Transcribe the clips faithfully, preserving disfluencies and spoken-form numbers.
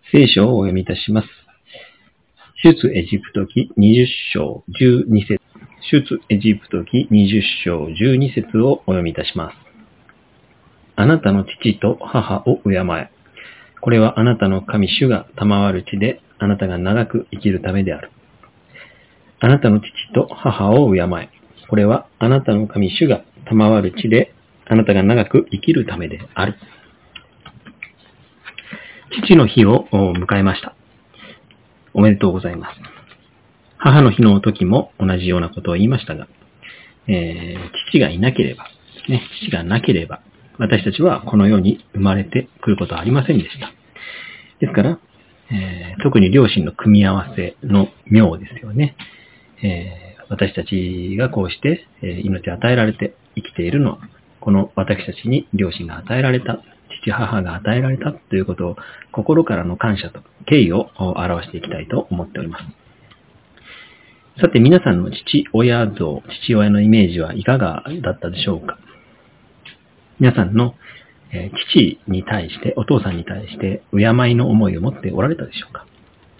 聖書をお読みいたします。出エジプト記にじゅっ章じゅうに節。出エジプト記にじゅっ章じゅうに節をお読みいたします。あなたの父と母を敬え。これはあなたの神主が賜る地で、あなたが長く生きるためである。あなたの父と母を敬え。これはあなたの神主が賜る地で、あなたが長く生きるためである。父の日を迎えました。おめでとうございます。母の日の時も同じようなことを言いましたが、えー、父がいなければ、ね、父がなければ、私たちはこの世に生まれてくることはありませんでした。ですから、えー、特に両親の組み合わせの妙ですよね。えー、私たちがこうして、えー、命を与えられて生きているのは、この私たちに両親が与えられた、父母が与えられたということを心からの感謝と敬意を表していきたいと思っております。さて皆さんの父親像、父親のイメージはいかがだったでしょうか。皆さんの、えー、父に対して、お父さんに対して敬いの思いを持っておられたでしょうか。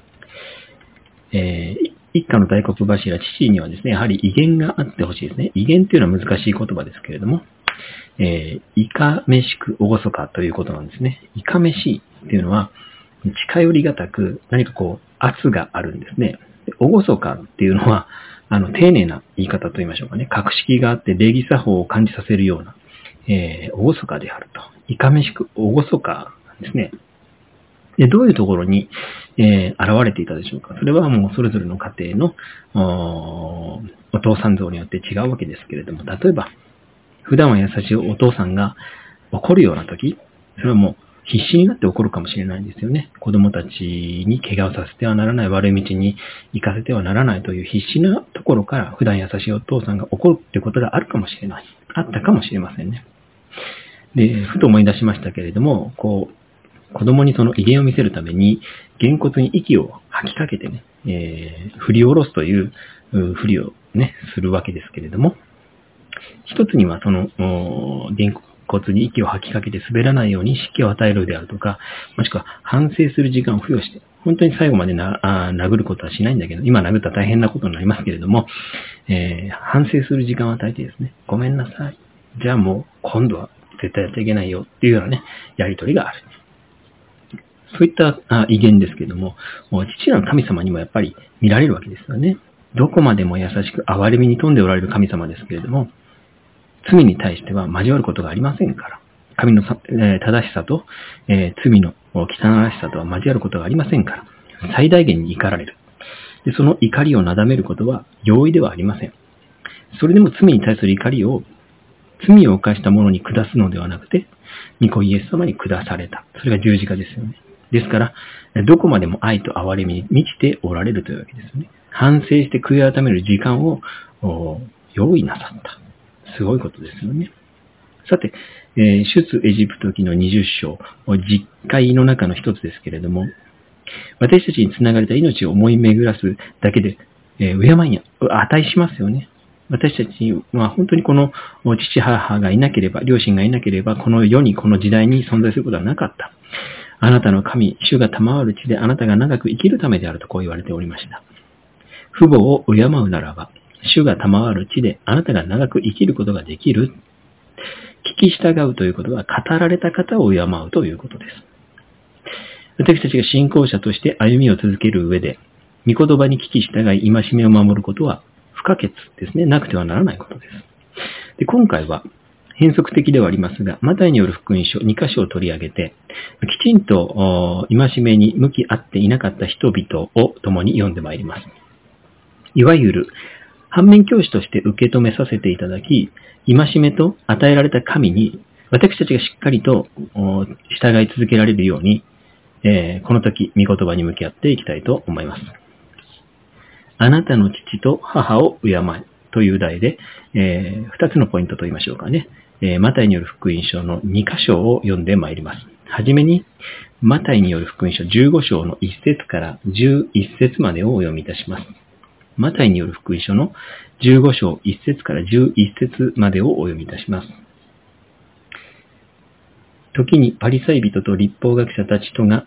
えー、一家の大黒柱、父にはですね、やはり威厳があってほしいですね。威厳というのは難しい言葉ですけれども、えー、いかめしく厳かということなんですね。いかめしいっていうのは、近寄りがたく、何かこう、圧があるんですね。厳かっていうのは、あの、丁寧な言い方と言いましょうかね。格式があって礼儀作法を感じさせるような、えー、厳かであると。いかめしく厳かですね。で、どういうところに、えー、現れていたでしょうか。それはもうそれぞれの家庭の お, お父さん像によって違うわけですけれども、例えば、普段は優しいお父さんが怒るような時、それはもう必死になって怒るかもしれないんですよね。子供たちに怪我をさせてはならない、悪い道に行かせてはならないという必死なところから普段優しいお父さんが怒るということがあるかもしれない。あったかもしれませんね。で、ふと思い出しましたけれども、こう、子供にその威厳を見せるために、げんこつに息を吐きかけてね、えー、振り下ろすという振りをね、するわけですけれども、一つにはその、げんこつに息を吐きかけて滑らないように湿気を与えるであるとか、もしくは反省する時間を付与して、本当に最後までなあ殴ることはしないんだけど、今殴ったら大変なことになりますけれども、えー、反省する時間を与えてですね、ごめんなさい。じゃあもう今度は絶対やっちゃいけないよっていうようなね、やりとりがある。そういった威厳ですけれども、父なる神様にもやっぱり見られるわけですよね。どこまでも優しく憐れみに富んでおられる神様ですけれども、罪に対しては交わることがありませんから。神の正しさと、えー、罪の汚らしさとは交わることがありませんから。最大限に怒られる。で、その怒りをなだめることは容易ではありません。それでも罪に対する怒りを、罪を犯した者に下すのではなくて、御子イエス様に下された。それが十字架ですよね。ですから、どこまでも愛と憐れみに満ちておられるというわけですね。反省して悔い改める時間を用意なさった。すごいことですよね。さて、えー、出エジプト記のにじゅっ章、実会の中の一つですけれども、私たちに繋がれた命を思い巡らすだけで、えー、敬いに値しますよね。私たちは本当にこの父母がいなければ、両親がいなければ、この世にこの時代に存在することはなかった。あなたの神、主が賜る地であなたが長く生きるためであるとこう言われておりました。父母を敬うならば、主が賜る地であなたが長く生きることができる。聞き従うということは語られた方を敬うということです。私たちが信仰者として歩みを続ける上で、御言葉に聞き従い戒めを守ることは不可欠ですね。なくてはならないことです。で、今回は変則的ではありますが、マタイによる福音書に箇所を取り上げて、きちんと戒めに向き合っていなかった人々を共に読んでまいります。いわゆる反面教師として受け止めさせていただき、戒めと与えられた神に私たちがしっかりと従い続けられるように、えー、この時、御言葉に向き合っていきたいと思います。あなたの父と母を敬えという題で、えー、二つのポイントと言いましょうかね。えー、マタイによる福音書のに箇所を読んでまいります。はじめに、マタイによる福音書じゅうご章のいち節からじゅういち節までをお読みいたします。マタイによる福音書のじゅうご章いち節からじゅういち節までをお読みいたします。時にパリサイ人と律法学者たちとが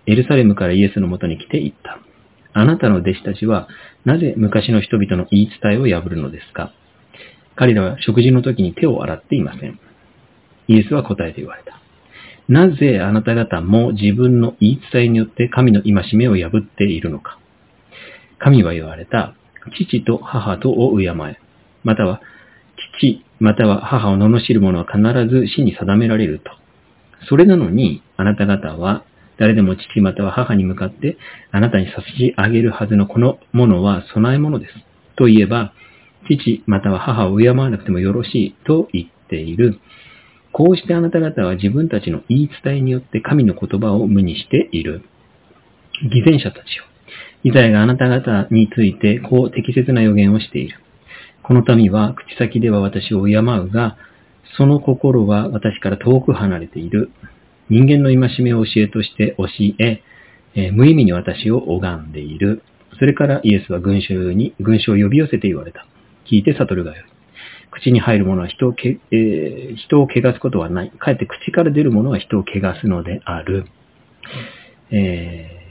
エルサレムからイエスのもとに来て言った。あなたの弟子たちはなぜ昔の人々の言い伝えを破るのですか？彼らは食事の時に手を洗っていません。イエスは答えて言われた。なぜあなた方も自分の言い伝えによって神の戒めを破っているのか。神は言われた。父と母とを敬え。または父または母を罵る者は必ず死に定められると。それなのにあなた方は誰でも父または母に向かってあなたに差し上げるはずのこのものは供え物です。と言えば父または母を敬わなくてもよろしいと言っている。こうしてあなた方は自分たちの言い伝えによって神の言葉を無にしている。偽善者たちよ。イザヤがあなた方についてこう適切な予言をしている。この民は口先では私を敬うが、その心は私から遠く離れている。人間の戒めを教えとして教え、えー、無意味に私を拝んでいる。それからイエスは群衆に、群衆を呼び寄せて言われた。聞いて悟るがよい。口に入るものは人をけ、えー、人を汚すことはない。かえって口から出るものは人を汚すのである。えー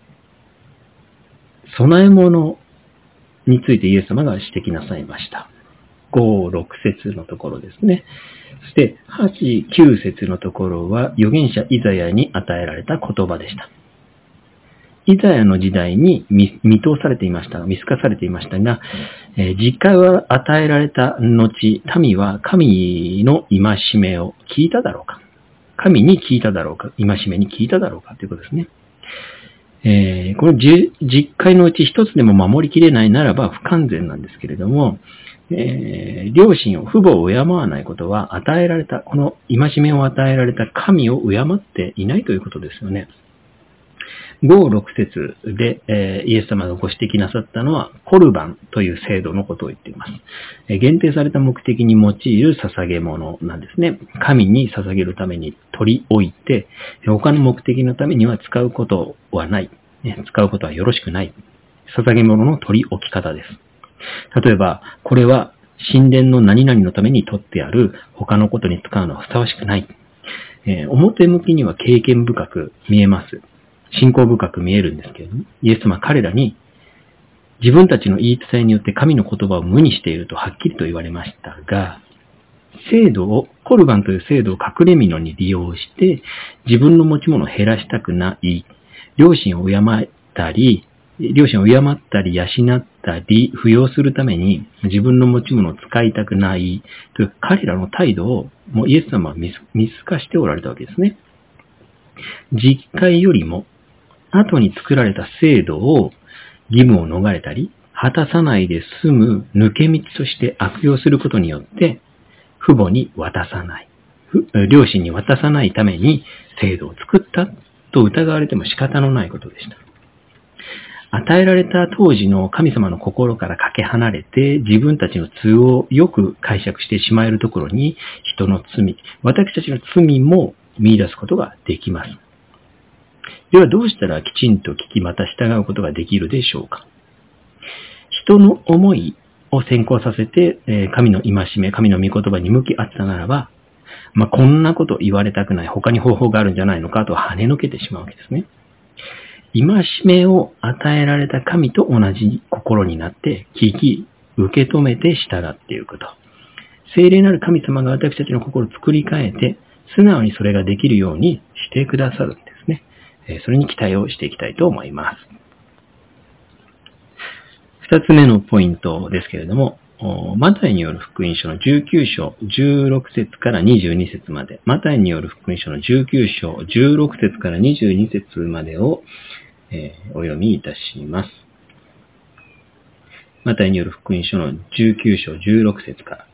供え物についてイエス様が指摘なさいました。ご、ろく節のところですね。そして、はち、きゅう節のところは預言者イザヤに与えられた言葉でした。イザヤの時代に 見, 見通されていました、見透かされていましたが、えー、実戒を与えられた後、民は神の戒めを聞いただろうか。神に聞いただろうか。戒めに聞いただろうかということですね。えー、この実戒のうち一つでも守りきれないならば不完全なんですけれども、えー、両親を、父母を敬わないことは与えられた、この戒めを与えられた神を敬っていないということですよね。ご、ろく節で、えー、イエス様がご指摘なさったのはコルバンという制度のことを言っています。えー、限定された目的に用いる捧げ物なんですね。神に捧げるために取り置いて、他の目的のためには使うことはない。ね、使うことはよろしくない。捧げ物の取り置き方です。例えば、これは神殿の何々のために取ってある、他のことに使うのはふさわしくない。えー、表向きには経験深く見えます。信仰深く見えるんですけれども、イエス様は彼らに自分たちの言い伝えによって神の言葉を無にしているとはっきりと言われましたが、制度を、コルバンという制度を隠れ蓑に利用して自分の持ち物を減らしたくない、両親を敬ったり、両親を敬ったり養ったり扶養するために自分の持ち物を使いたくないという彼らの態度をもうイエス様は見透かしておられたわけですね。実戒よりも後に作られた制度を義務を逃れたり果たさないで済む抜け道として悪用することによって父母に渡さない、両親に渡さないために制度を作ったと疑われても仕方のないことでした。与えられた当時の神様の心からかけ離れて自分たちの都合をよく解釈してしまえるところに人の罪、私たちの罪も見出すことができます。ではどうしたらきちんと聞きまた従うことができるでしょうか。人の思いを先行させて、えー、神の戒め、神の御言葉に向き合ったならば、まあ、こんなこと言われたくない、他に方法があるんじゃないのかと跳ねのけてしまうわけですね。戒めを与えられた神と同じ心になって聞き、受け止めて従っていること。聖霊なる神様が私たちの心を作り変えて、素直にそれができるようにしてくださるんですね。それに期待をしていきたいと思います。二つ目のポイントですけれども、マタイによる福音書のじゅうきゅう章じゅうろく節からにじゅうに節まで、マタイによる福音書のじゅうきゅう章じゅうろく節からにじゅうに節までを、えー、お読みいたします。マタイによる福音書のじゅうきゅう章じゅうろく節から。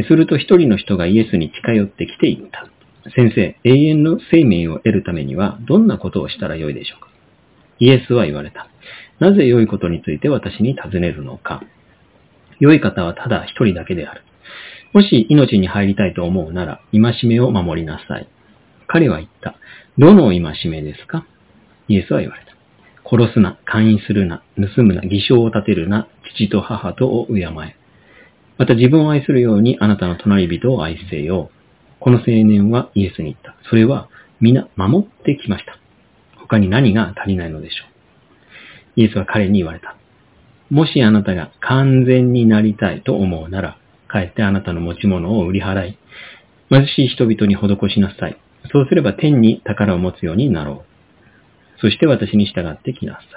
すると一人の人がイエスに近寄ってきて言った。先生、永遠の生命を得るためにはどんなことをしたらよいでしょうか。イエスは言われた。なぜ良いことについて私に尋ねるのか。良い方はただ一人だけである。もし命に入りたいと思うなら、戒めを守りなさい。彼は言った。どの戒めですか。イエスは言われた。殺すな、姦淫するな、盗むな、偽証を立てるな、父と母とを敬え。また自分を愛するようにあなたの隣人を愛せよう。この青年はイエスに言った。それは皆守ってきました。 他に何が足りないのでしょう。イエスは彼に言われた。もしあなたが完全になりたいと思うなら、帰ってあなたの持ち物を売り払い、貧しい人々に施しなさい。そうすれば天に宝を持つようになろう。そして私に従ってきなさい。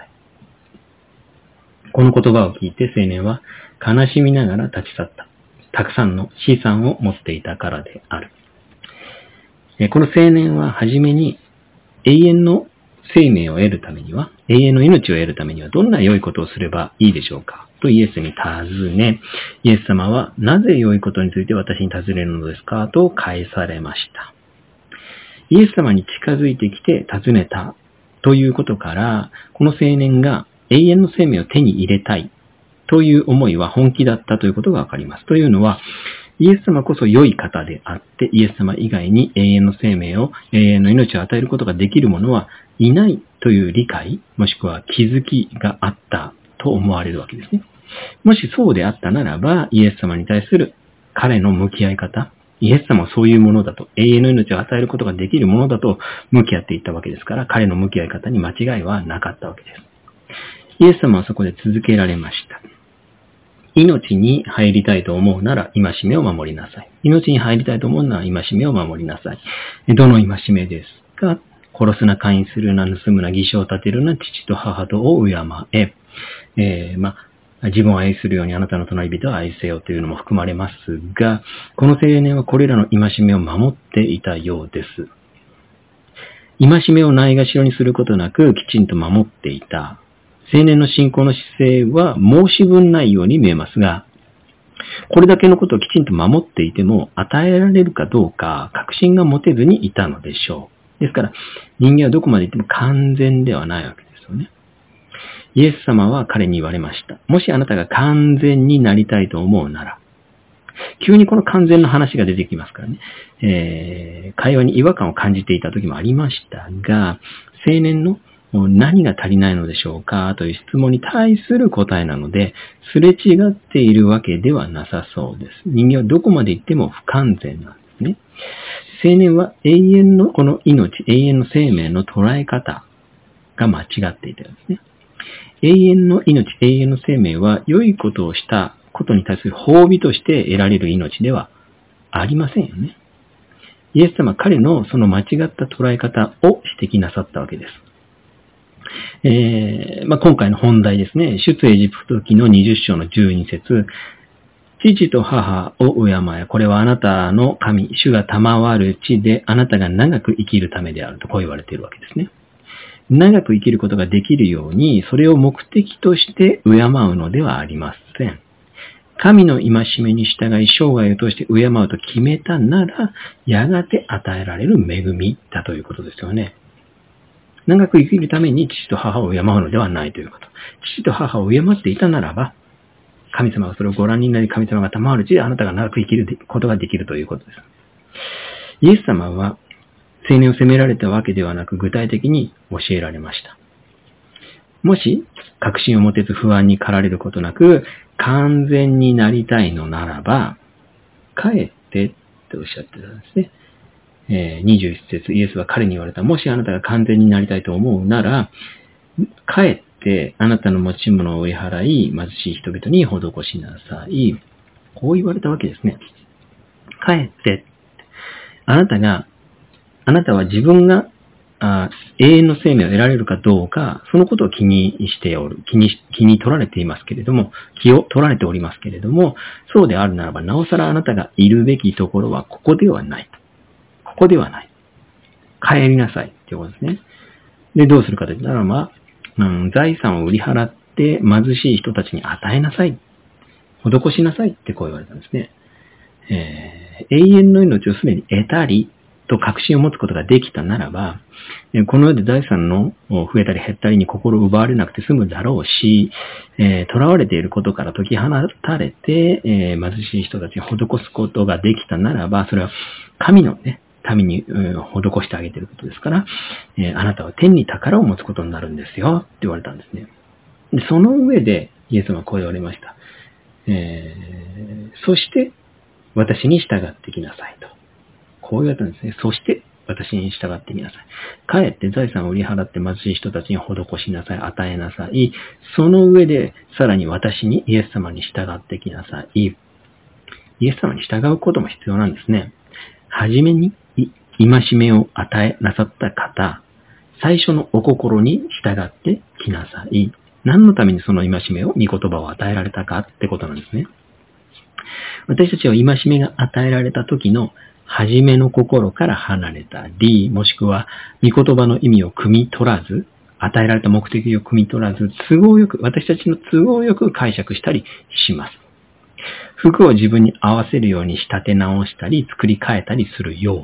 この言葉を聞いて青年は悲しみながら立ち去った。たくさんの資産を持っていたからである。この青年ははじめに永遠の生命を得るためには、永遠の命を得るためにはどんな良いことをすればいいでしょうかとイエスに尋ね、イエス様はなぜ良いことについて私に尋ねるのですかと返されました。イエス様に近づいてきて尋ねたということから、この青年が永遠の生命を手に入れたいという思いは本気だったということがわかります。というのは、イエス様こそ良い方であって、イエス様以外に永遠の生命を、永遠の命を与えることができる者はいないという理解、もしくは気づきがあったと思われるわけですね。もしそうであったならば、イエス様に対する彼の向き合い方、イエス様はそういうものだと、永遠の命を与えることができるものだと向き合っていったわけですから、彼の向き合い方に間違いはなかったわけです。イエス様はそこで続けられました。命に入りたいと思うなら戒めを守りなさい。命に入りたいと思うなら戒めを守りなさい。どの戒めですか？殺すな、姦淫するな、盗むな、偽証を立てるな、父と母とを敬え。えー、まあ、自分を愛するようにあなたの隣人を愛せよというのも含まれますが、この青年はこれらの戒めを守っていたようです。戒めをないがしろにすることなくきちんと守っていた。青年の信仰の姿勢は申し分ないように見えますが、これだけのことをきちんと守っていても与えられるかどうか確信が持てずにいたのでしょう。ですから人間はどこまで行っても完全ではないわけですよね。イエス様は彼に言われました。もしあなたが完全になりたいと思うなら、急にこの完全の話が出てきますからね、えー、会話に違和感を感じていた時もありましたが、青年の何が足りないのでしょうかという質問に対する答えなので、すれ違っているわけではなさそうです。人間はどこまで行っても不完全なんですね。青年は永遠のこの命、永遠の生命の捉え方が間違っていたんですね。永遠の命、永遠の生命は良いことをしたことに対する褒美として得られる命ではありませんよね。イエス様は彼のその間違った捉え方を指摘なさったわけです。えーまあ、今回の本題ですね。出エジプト記のにじゅっ章のじゅうに節。父と母を敬え。これはあなたの神、主が賜る地であなたが長く生きるためであるとこう言われているわけですね。長く生きることができるように、それを目的として敬うのではありません。神の戒めに従い生涯を通して敬うと決めたなら、やがて与えられる恵みだということですよね。長く生きるために父と母を敬うのではないということ。父と母を敬っていたならば、神様がそれをご覧になり、神様が賜る地であなたが長く生きることができるということです。イエス様は青年を責められたわけではなく、具体的に教えられました。もし確信を持てず不安に駆られることなく、完全になりたいのならば、帰ってっておっしゃってたんですね。にじゅういち節、イエスは彼に言われた。もしあなたが完全になりたいと思うなら、帰ってあなたの持ち物を売り払い、貧しい人々に施しなさい。こう言われたわけですね。帰って、あなたが、あなたは自分があ永遠の生命を得られるかどうか、そのことを気にしておる、気に、気に取られていますけれども、気を取られておりますけれども、そうであるならば、なおさらあなたがいるべきところはここではない。ここではない。帰りなさいということですね。で、どうするかといったら、まあ、うん、財産を売り払って貧しい人たちに与えなさい。施しなさいってこう言われたんですね。えー、永遠の命をすでに得たりと確信を持つことができたならば、この世で財産の増えたり減ったりに心を奪われなくて済むだろうし、えー、囚われていることから解き放たれて、えー、貧しい人たちに施すことができたならば、それは神のね、民に、うん、施してあげていることですから、えー、あなたは天に宝を持つことになるんですよって言われたんですね。でその上でイエスはこう言われました。えー、そして私に従ってきなさいと。こう言われたんですね。そして私に従ってきなさい。かえって財産を売り払って貧しい人たちに施しなさい。与えなさい。その上で、さらに私にイエス様に従ってきなさい。イエス様に従うことも必要なんですね。はじめに、戒めを与えなさった方、最初のお心に従ってきなさい。何のためにその戒めを、御言葉を与えられたかってことなんですね。私たちは戒めが与えられた時の初めの心から離れたり、もしくは御言葉の意味を汲み取らず、与えられた目的を汲み取らず、都合よく、私たちの都合よく解釈したりします。服を自分に合わせるように仕立て直したり、作り変えたりするようです。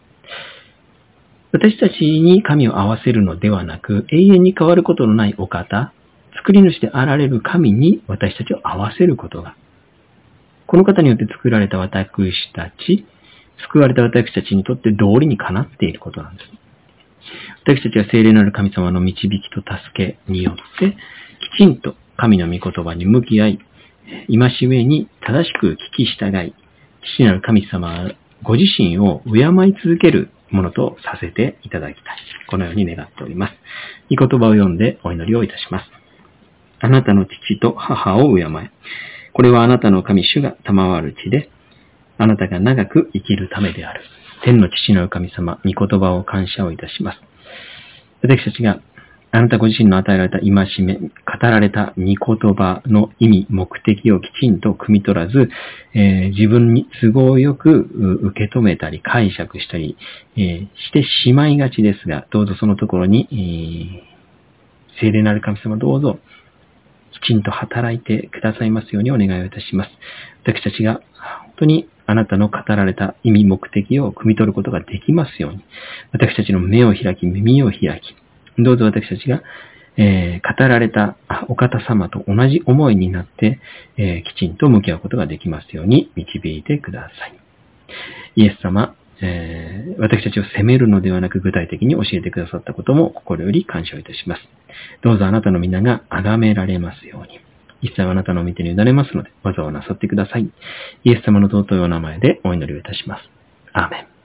私たちに神を合わせるのではなく、永遠に変わることのないお方、作り主であられる神に私たちを合わせることが、この方によって作られた私たち、救われた私たちにとって道理にかなっていることなんです。私たちは聖霊なる神様の導きと助けによって、きちんと神の御言葉に向き合い、戒めに正しく聞き従い、父なる神様ご自身を敬い続けるものとさせていただきたい。このように願っております。御言葉を読んでお祈りをいたします。あなたの父と母を敬え。これはあなたの神主が賜る地で、あなたが長く生きるためである。天の父なる神様、御言葉を感謝をいたします。私たちがあなたご自身の与えられた戒め、語られた御言葉の意味、目的をきちんと汲み取らず、えー、自分に都合よく受け止めたり解釈したり、えー、してしまいがちですが、どうぞそのところに、えー、聖霊なる神様どうぞきちんと働いてくださいますようにお願いをいたします。私たちが本当にあなたの語られた意味、目的を汲み取ることができますように、私たちの目を開き、耳を開き、どうぞ私たちが、えー、語られたお方様と同じ思いになって、えー、きちんと向き合うことができますように導いてください。イエス様、えー、私たちを責めるのではなく具体的に教えてくださったことも心より感謝をいたします。どうぞあなたの皆が崇められますように。一切あなたの御手に委ねますので、技をなさってください。イエス様の尊いお名前でお祈りをいたします。アーメン。